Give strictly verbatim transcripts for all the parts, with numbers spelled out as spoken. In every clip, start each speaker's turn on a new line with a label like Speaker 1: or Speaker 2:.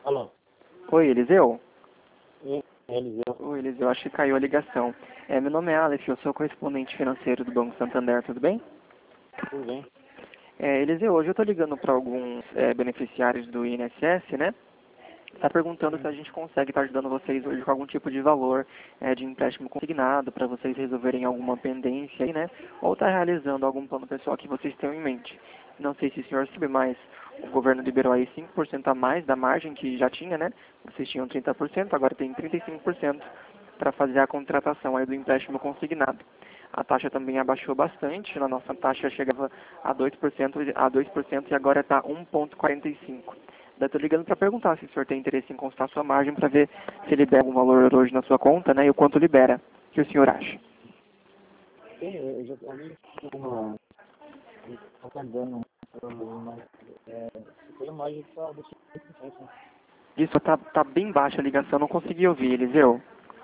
Speaker 1: Alô?
Speaker 2: Oi, Eliseu?
Speaker 1: E- Eliseu?
Speaker 2: Oi, Eliseu, acho que caiu a ligação. É, meu nome é Alex, eu sou correspondente financeiro do Banco Santander, tudo bem?
Speaker 1: Tudo bem?
Speaker 2: É, Eliseu, hoje eu estou ligando para alguns é, beneficiários do I N S S, né? Está perguntando se a gente consegue estar ajudando vocês hoje com algum tipo de valor é, de empréstimo consignado para vocês resolverem alguma pendência aí, né? Ou está realizando algum plano pessoal que vocês tenham em mente. Não sei se o senhor sabe, mas o governo liberou aí cinco por cento a mais da margem que já tinha, né? Vocês tinham trinta por cento, agora tem trinta e cinco por cento para fazer a contratação aí do empréstimo consignado. A taxa também abaixou bastante, a nossa taxa chegava a dois por cento, a dois por cento e agora está um vírgula quarenta e cinco por cento. Daí estou ligando para perguntar se o senhor tem interesse em consultar a sua margem para ver se libera algum valor hoje na sua conta, né? E o quanto libera. O que o senhor acha?
Speaker 1: Sim, eu já também uma. Está dando uma. É, tem mais de só dos cinco por cento, né?
Speaker 2: Isso, tá, tá bem baixa a ligação, não consegui ouvir, Eliseu.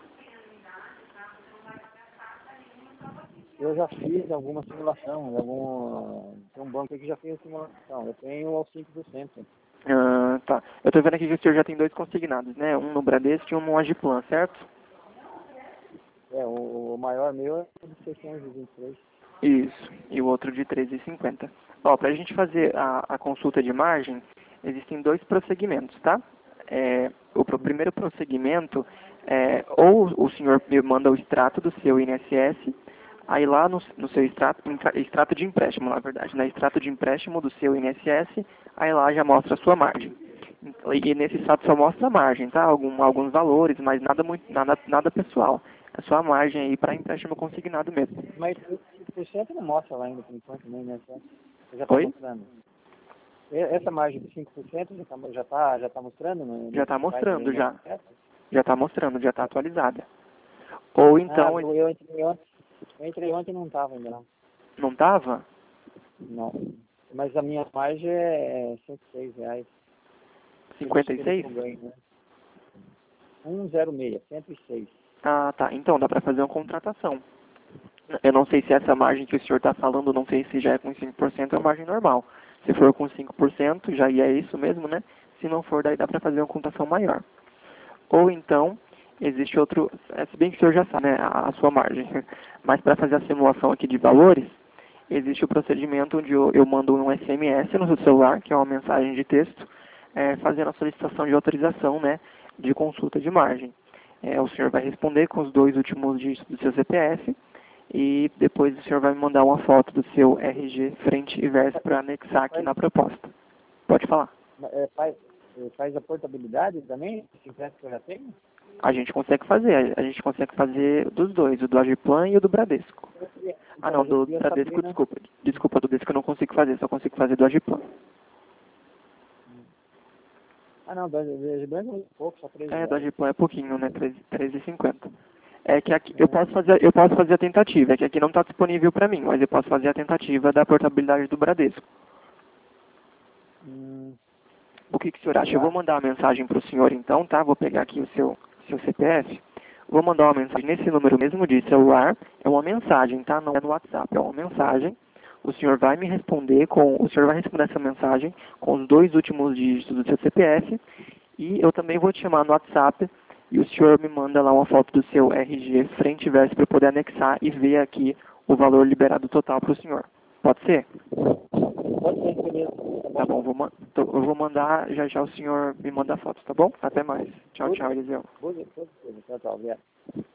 Speaker 1: Eu já fiz alguma simulação, algum. Tem um banco aqui que já fez a simulação. Eu tenho aos cinco por cento.
Speaker 2: Ah, tá. Eu tô vendo aqui que o senhor já tem dois consignados, né? Um no Bradesco e um no Agiplan, certo?
Speaker 1: É, o, o maior meu é de seiscentos e vinte e três.
Speaker 2: Isso. E o outro de treze e cinquenta. Ó, pra gente fazer a, a consulta de margem, existem dois procedimentos, tá? É, o pro- primeiro procedimento é ou o senhor me manda o extrato do seu I N S S, aí lá no, no seu extrato, intra- extrato de empréstimo, na verdade, na extrato de empréstimo do seu I N S S, aí lá já mostra a sua margem. E nesse extrato só mostra a margem, tá? Algum, alguns valores, mas nada muito, nada, nada pessoal. É só a margem aí para empréstimo consignado mesmo.
Speaker 1: Mas cinco por cento não mostra lá ainda por enquanto, nem, né? Você já está
Speaker 2: Oi?
Speaker 1: mostrando. E- Essa margem de cinco por cento já está já tá, já tá mostrando no,
Speaker 2: Já
Speaker 1: no
Speaker 2: está
Speaker 1: site do
Speaker 2: mostrando, já.
Speaker 1: I N S S?
Speaker 2: Já está mostrando, já está atualizada. Ou
Speaker 1: Ah,
Speaker 2: então,
Speaker 1: eu eu entrei ontem, eu entrei ontem e não estava ainda não.
Speaker 2: não estava?
Speaker 1: Não. Mas a minha margem é cento e seis reais. Pelo,
Speaker 2: cinquenta e
Speaker 1: pelo que
Speaker 2: seis?
Speaker 1: eu ganho, né? cento e seis, cento e seis.
Speaker 2: Ah, tá. Então dá para fazer uma contratação. Eu não sei se essa margem que o senhor está falando, não sei se já é com cinco por cento ou margem normal. Se for com cinco por cento, já ia isso mesmo, né? Se não for, daí dá para fazer uma contratação maior. Ou então, existe outro, é, se bem que o senhor já sabe, né, a, a sua margem. Mas para fazer a simulação aqui de valores, existe o procedimento onde eu, eu mando um S M S no seu celular, que é uma mensagem de texto, é, fazendo a solicitação de autorização, né, de consulta de margem. É, o senhor vai responder com os dois últimos dígitos do seu C P F e depois o senhor vai me mandar uma foto do seu R G frente e verso para anexar aqui
Speaker 1: Faz,
Speaker 2: na proposta. Pode falar.
Speaker 1: é, faz, é, faz a portabilidade também? Esse empréstimo que eu já tenho?
Speaker 2: A gente consegue fazer, a gente consegue fazer dos dois, o do Agiplan e o do Bradesco.
Speaker 1: Eu queria,
Speaker 2: Ah
Speaker 1: então,
Speaker 2: não,
Speaker 1: mas eu
Speaker 2: do
Speaker 1: queria
Speaker 2: Bradesco,
Speaker 1: saber, né?
Speaker 2: desculpa. Desculpa, do Bradesco eu não consigo fazer, só consigo fazer do Agiplan.
Speaker 1: Ah, não, da de branco é muito pouco, só treze
Speaker 2: É, do
Speaker 1: reais.
Speaker 2: Agiplan é pouquinho, né? treze e cinquenta. É que aqui eu posso fazer, eu posso fazer a tentativa, é que aqui não está disponível para mim, mas eu posso fazer a tentativa da portabilidade do Bradesco.
Speaker 1: Hum,
Speaker 2: O que, que o senhor acha? Eu vou
Speaker 1: tá.
Speaker 2: mandar a mensagem para o senhor então, tá? Vou pegar aqui o seu, seu C P F. Vou mandar uma mensagem nesse número mesmo de celular. É uma mensagem, tá? Não é no WhatsApp, é uma mensagem. O senhor vai me responder com, o senhor vai responder essa mensagem com os dois últimos dígitos do seu C P F. E eu também vou te chamar no WhatsApp e o senhor me manda lá uma foto do seu R G frente e verso para eu poder anexar e ver aqui o valor liberado total para o senhor. Pode ser?
Speaker 1: Pode ser, beleza.
Speaker 2: Tá bom, vou, ma- tô- eu vou mandar, já já o senhor me manda a foto, tá bom? Até mais. Tchau,
Speaker 1: Tudo,
Speaker 2: tchau, Eliseu.
Speaker 1: tudo, tudo, tudo. Tchau, tchau, obrigado.